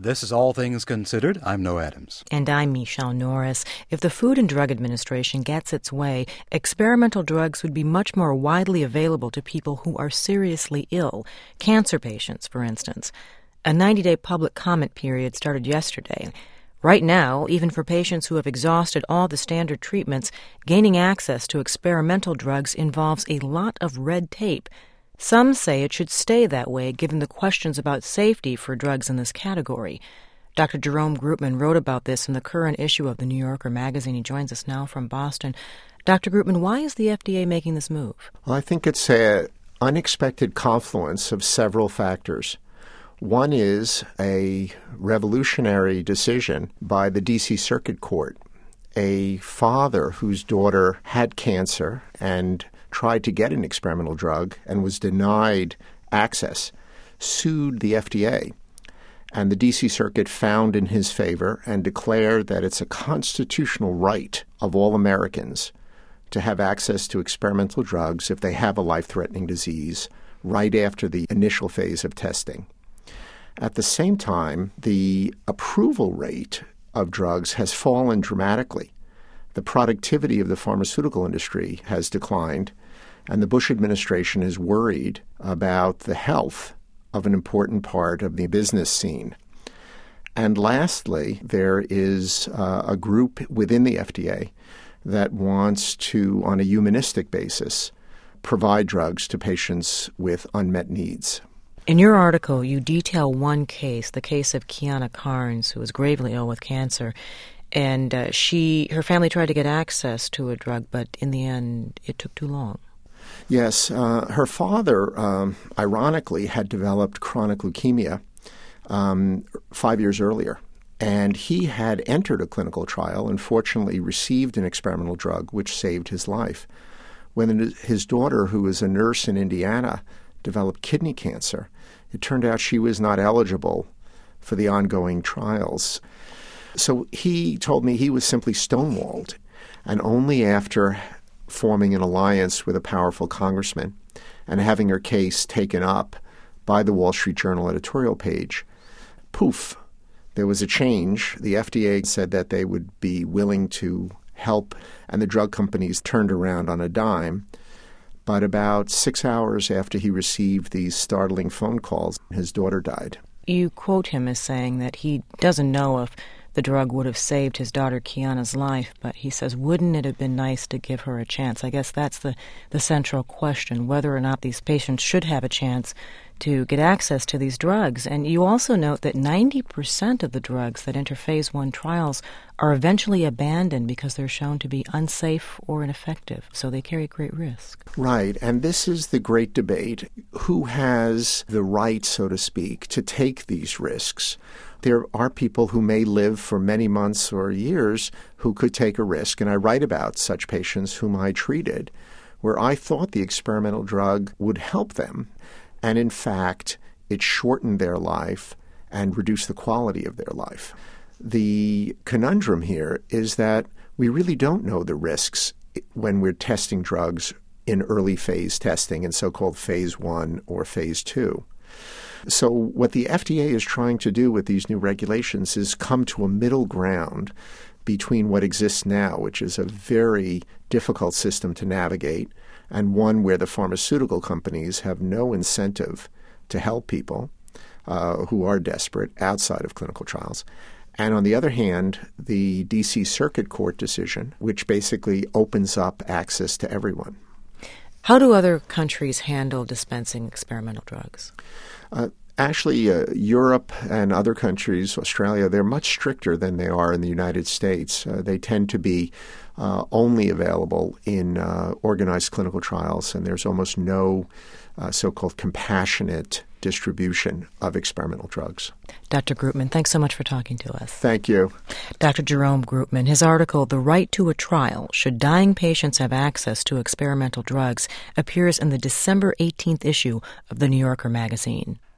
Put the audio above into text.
This is All Things Considered. I'm Noah Adams. And I'm Michelle Norris. If the Food and Drug Administration gets its way, experimental drugs would be much more widely available to people who are seriously ill, cancer patients, for instance. A 90-day public comment period started yesterday. Right now, even for patients who have exhausted all the standard treatments, gaining access to experimental drugs involves a lot of red tape. Some say it should stay that way given the questions about safety for drugs in this category. Dr. Jerome Groopman wrote about this in the current issue of the New Yorker magazine. He joins us now from Boston. Dr. Groopman, why is the FDA making this move? Well, I think it's an unexpected confluence of several factors. One is a revolutionary decision by the D.C. Circuit Court. A father whose daughter had cancer and tried to get an experimental drug and was denied access, sued the FDA. And the D.C. Circuit found in his favor and declared that it's a constitutional right of all Americans to have access to experimental drugs if they have a life-threatening disease right after the initial phase of testing. At the same time, the approval rate of drugs has fallen dramatically. The productivity of the pharmaceutical industry has declined, and the Bush administration is worried about the health of an important part of the business scene. And lastly, there is a group within the FDA that wants to, on a humanistic basis, provide drugs to patients with unmet needs. In your article, you detail one case, the case of Kiana Carnes, who was gravely ill with cancer. And her family tried to get access to a drug, but in the end, it took too long. Yes. Her father, ironically, had developed chronic leukemia 5 years earlier. And he had entered a clinical trial and fortunately received an experimental drug which saved his life. When his daughter, who was a nurse in Indiana, developed kidney cancer, it turned out she was not eligible for the ongoing trials. So he told me he was simply stonewalled. And only after forming an alliance with a powerful congressman and having her case taken up by the Wall Street Journal editorial page, poof, there was a change. The FDA said that they would be willing to help, and the drug companies turned around on a dime. But about 6 hours after he received these startling phone calls, his daughter died. You quote him as saying that he doesn't know if the drug would have saved his daughter Kiana's life, but he says, wouldn't it have been nice to give her a chance? I guess that's the central question, whether or not these patients should have a chance to get access to these drugs. And you also note that 90% of the drugs that enter phase 1 trials are eventually abandoned because they're shown to be unsafe or ineffective, so they carry great risk. Right, and this is the great debate. Who has the right, so to speak, to take these risks? There are people who may live for many months or years who could take a risk, and I write about such patients whom I treated, where I thought the experimental drug would help them, and in fact, it shortened their life and reduced the quality of their life. The conundrum here is that we really don't know the risks when we're testing drugs in early phase testing in so-called phase 1 or phase 2. So what the FDA is trying to do with these new regulations is come to a middle ground between what exists now, which is a very difficult system to navigate, and one where the pharmaceutical companies have no incentive to help people who are desperate outside of clinical trials. And on the other hand, the D.C. Circuit Court decision, which basically opens up access to everyone. How do other countries handle dispensing experimental drugs? Actually, Europe and other countries, Australia, they're much stricter than they are in the United States. They tend to be only available in organized clinical trials, and there's almost no so-called compassionate distribution of experimental drugs. Dr. Groopman, thanks so much for talking to us. Thank you. Dr. Jerome Groopman, his article, The Right to a Trial, Should Dying Patients Have Access to Experimental Drugs, appears in the December 18th issue of the New Yorker magazine.